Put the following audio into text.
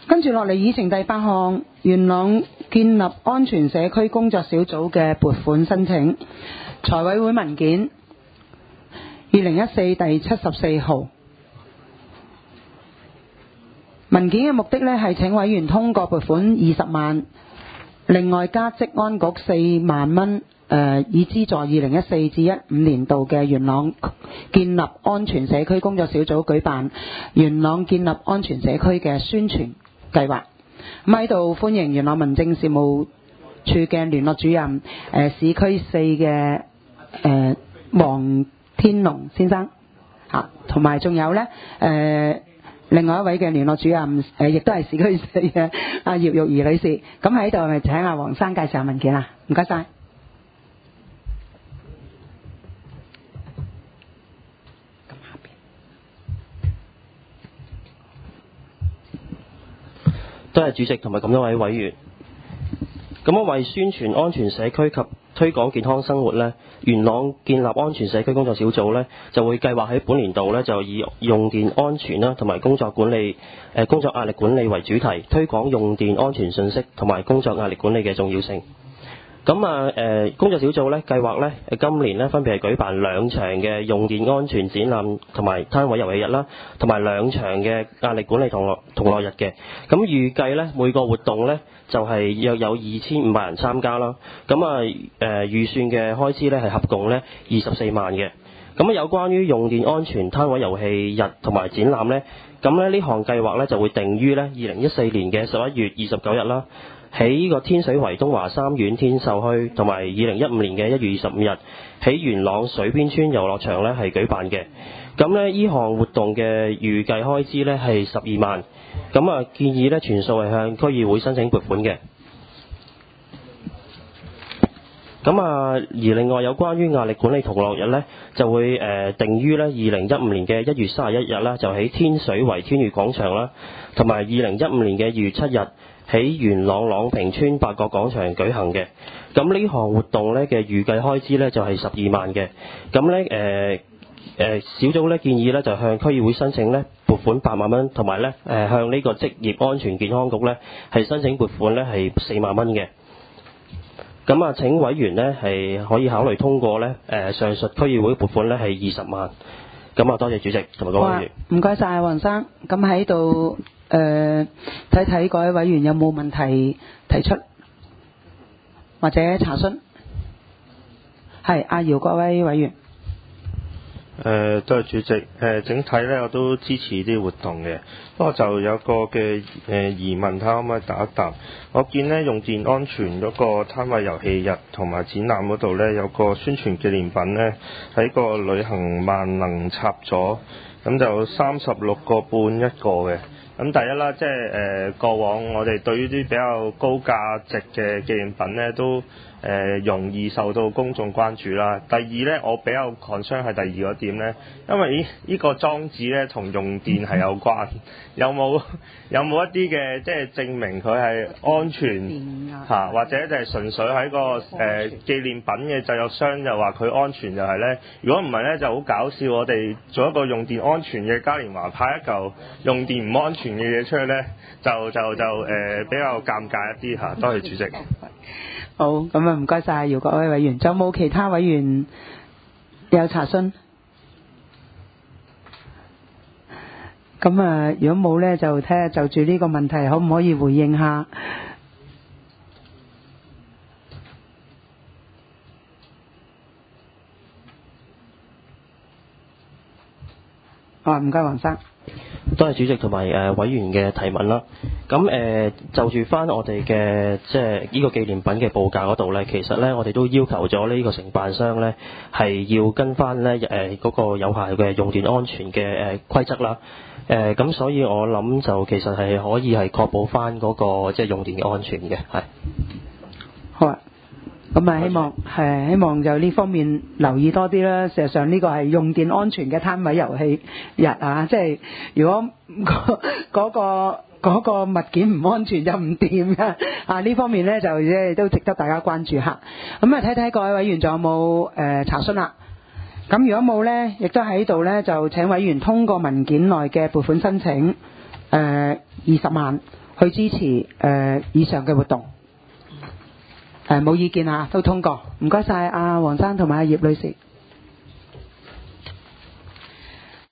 跟住落嚟，議程第8項，元朗建立安全社區工作小組嘅撥款申請，財委會文件2014第74號。文件嘅目的呢係請委員通過撥款20萬，另外加職安局4萬蚊，以資助2014至15年度嘅元朗建立安全社區工作小組舉辦元朗建立安全社區嘅宣傳計劃。咁喺度歡迎元朗民政事務處嘅聯絡主任，市區4嘅黃天龍先生，同埋仲有呢另外一位嘅聯絡主任，亦都係市區4嘅葉玉儀女士。咁喺度咪請阿黃生介紹下文件啊？唔該晒。 多謝主席同埋咁多位委員。咁為宣傳安全社區及推廣健康生活呢，元朗建立安全社區工作小組呢，就會計劃喺本年度呢，就以用電安全啦同埋工作壓力管理為主題，推廣用電安全信息同埋工作壓力管理嘅重要性。咁工作小組呢，計劃呢，今年呢，分別係舉辦2場嘅用電安全展覽同埋攤位遊戲日啦，同埋2場嘅壓力管理同樂日嘅。咁預計呢，每個活動呢，就係約有2500人參加啦。咁預算嘅開支呢，係合共呢24萬嘅。咁有關於用電安全攤位遊戲日同埋展覽呢，咁呢項計劃呢，就會定於呢2014年嘅11月29日啦。喺呢個天水圍東華三院天秀墟，同埋2015年嘅1月25日喺元朗水邊村遊樂場呢係舉辦嘅。咁呢項活動嘅預計開支呢係12萬。咁建議呢全數係向區議會申請撥款嘅。咁而另外有關於壓力管理同樂日呢，就會定於呢2015年嘅1月31日啦，就喺天水圍天悅廣場啦，同埋2015年嘅2月7日喺元朗朗屏村八角廣場舉行嘅。咁呢項活動呢嘅預計開支呢就係12萬嘅。咁呢小組呢建議呢就向區議會申請呢撥款8萬蚊，同埋呢向呢個職業安全健康局呢係申請撥款呢係4萬蚊嘅。咁請委員呢係可以考慮通過呢上述區議會撥款呢係20萬。咁多謝主席同埋各位委員。 唔該晒黃生。咁喺度睇睇各位委員有冇問題提出或者查詢。係阿姚各位委員。 多謝主席。整體呢我都支持啲活動嘅，不過就有個嘅疑問，睇下可唔可以答一答。我見呢用電安全嗰個攤位遊戲日同埋展覽嗰度呢，有個宣傳紀念品呢喺個旅行萬能插咗，咁就36個半一個嘅。咁第一啦，即係過往我哋對於啲比較高價值嘅紀念品呢，都容易受到公眾關注啦。第二呢，我比較 concern 係第二個點呢，因為呢個裝置呢同用電係有關，有冇一啲嘅即係證明佢係安全嚇，或者就係純粹喺個紀念品嘅製作商就話佢安全就係呢？如果唔係呢，就好搞笑，我哋做一個用電安全嘅嘉年華派一嚿用電唔安全嘅嘢出去呢，就比較尷尬一啲嚇。多謝主席。 好，咁唔該晒姚各位委員。仲有冇其他委員有查詢？咁如果冇呢，就睇下就住呢個問題可唔可以回應下。唔該黃生。 多謝主席同埋委員嘅提問啦。咁就住翻我哋嘅即係呢個紀念品嘅報價嗰度呢，其實呢，我哋都要求咗呢個承辦商呢係要跟翻呢嗰個有效嘅用電安全嘅規則啦。咁所以我諗就其實係可以係確保翻嗰個即係用電嘅安全嘅，係。 好啊。咁希望就呢方面留意多啲啦。事實上呢個係用電安全嘅攤位遊戲日啊，即係如果嗰個物件唔安全就唔掂嘅呢方面呢，就即係都值得大家關注下。咁睇睇各位委員仲有冇查詢啦。咁如果冇呢，亦都喺度呢，就請委員通過文件內嘅撥款申請20萬， 去支持以上嘅活動。冇意見啊，都通過。唔該晒阿黃生同埋阿葉女士。